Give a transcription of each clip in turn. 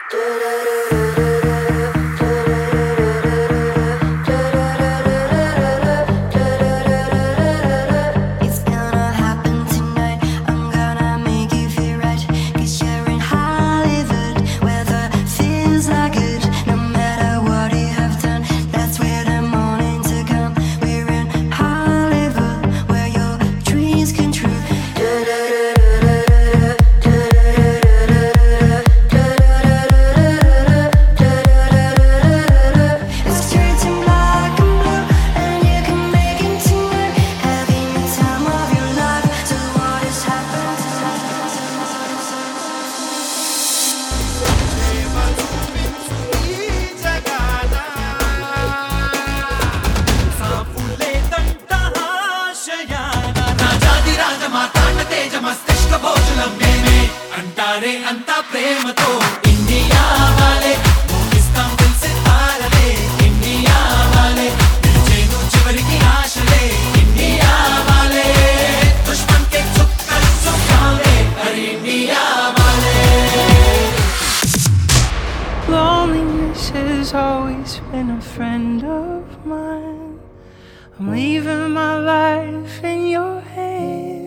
అంతా ప్రేమతో ఇండియా వాలే మోగిస్తాం దిల్సే తారలే ఇండియా వాలే నిలిచేను చివరికి ఆశలే ఇండియా వాలే దుష్మన్ కే చుక్కలు చుక్కాలే అరే ఇండియా వాలే. Loneliness has always been a friend of mine. I'm leaving my life in your hands.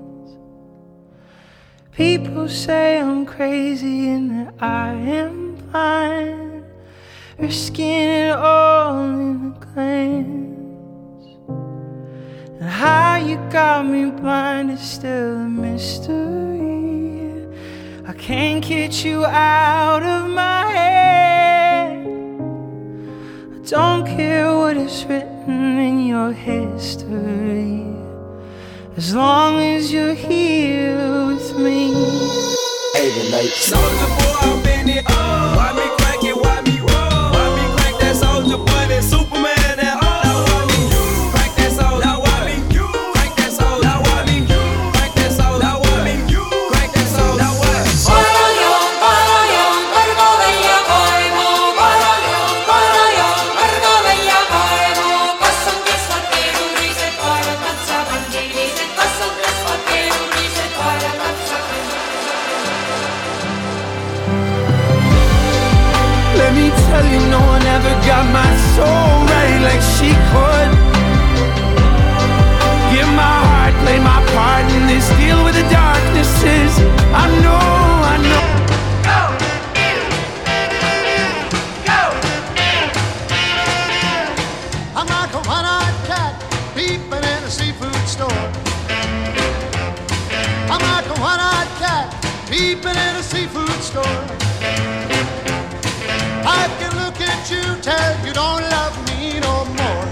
People say I'm crazy and that I am blind, risking it all in a glance. And how you got me blind is still a mystery. I can't get you out of my head. I don't care what is written in your history, as long as you're here with me. Hey, the night. Soldier boy, I'm in it. Why me crank it? Why me roll? Why me crank that soldier boy? That Superman that all. Now why me crank that soldier? Now why me crank that soldier? Now why me crank that soldier? Now why me crank that soldier? Now what? Let me tell you, no one ever got my soul right like she could. Give my heart, play my part in this, deal with the darknesses. I know, I know. Go! Go! I'm like a one-eyed cat peeping in a seafood store. I'm like a one-eyed cat peeping in a seafood store. I can look at you, tell you don't love me no more.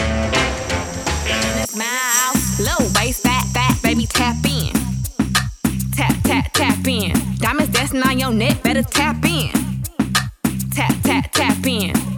Smile, low waist, fat, baby, tap in. Tap, tap, tap in. Diamonds dancing on your neck, better tap in. Tap, tap, tap in.